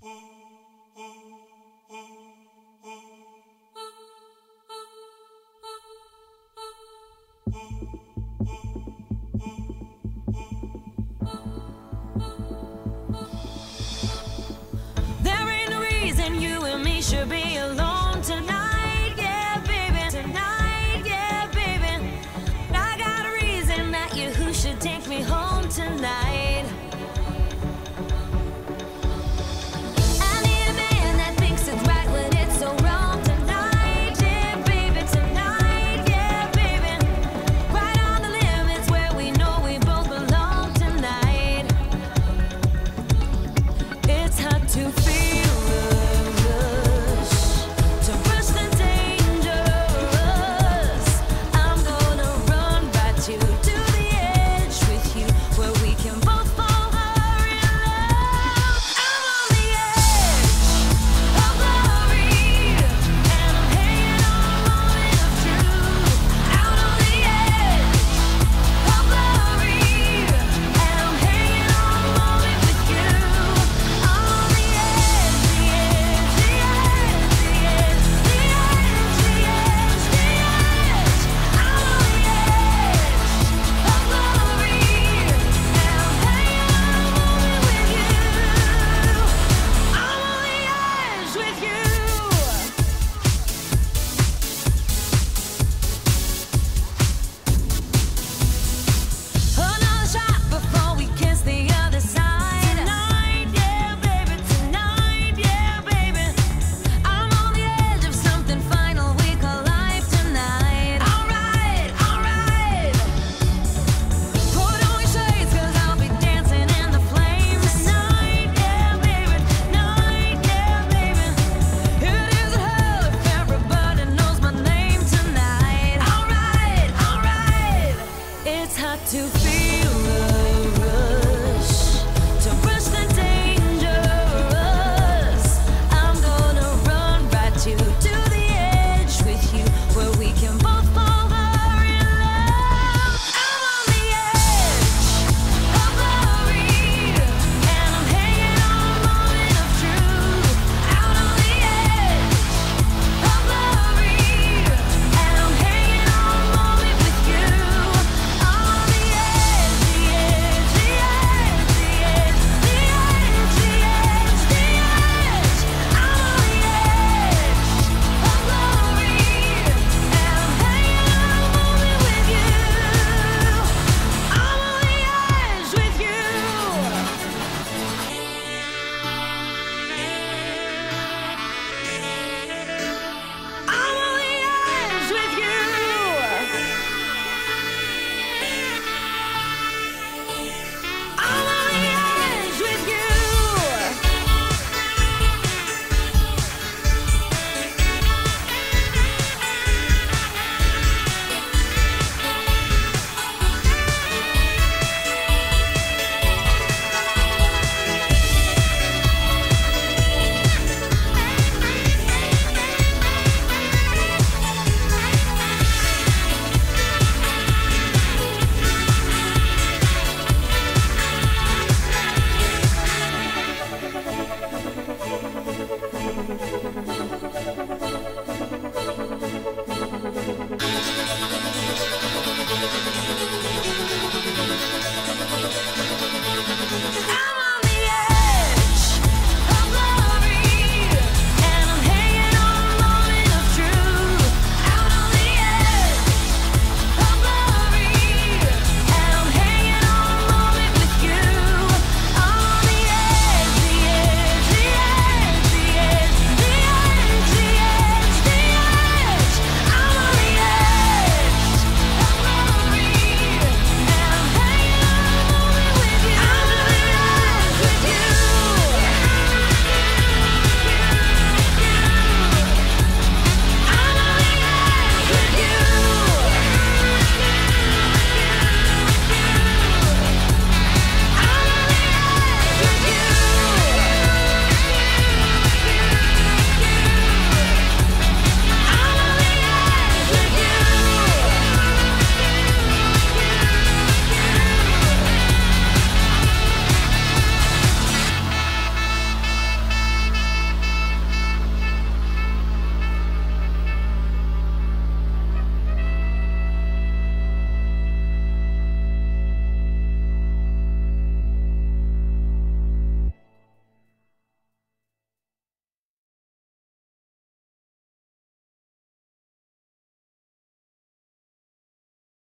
There ain't no reason you and me should be alone tonight, yeah, baby. Tonight, yeah, baby. I got a reason that you who should take me home tonight. I need a man that thinks it's right when it's so wrong tonight, yeah, baby. Tonight, yeah, baby. Right on the limits where we know we both belong tonight. It's hard to feel the rush, to rush the dangerous. I'm gonna run right to the edge with you, where we can both fall hard in love. I'm on the edge of glory, and I'm hanging on a moment of truth. Out on the edge of glory, and I'm hanging on a moment with you. I'm on the edge, the edge, the edge, the edge, the edge, the edge, the edge. I'm on the edge of glory, and I'm hanging on a moment with you. I'm on the edge with you. Another shot before we kiss the other side. Tonight, yeah, baby. Tonight, yeah, baby. I'm on the edge of something final we call life tonight. Alright, alright. Put on your shades, 'cause I'll be dancing in the flames. Tonight, yeah, baby. Tonight, yeah, baby. It isn't hell if everybody knows my name tonight. Alright, alright. It's hard to feel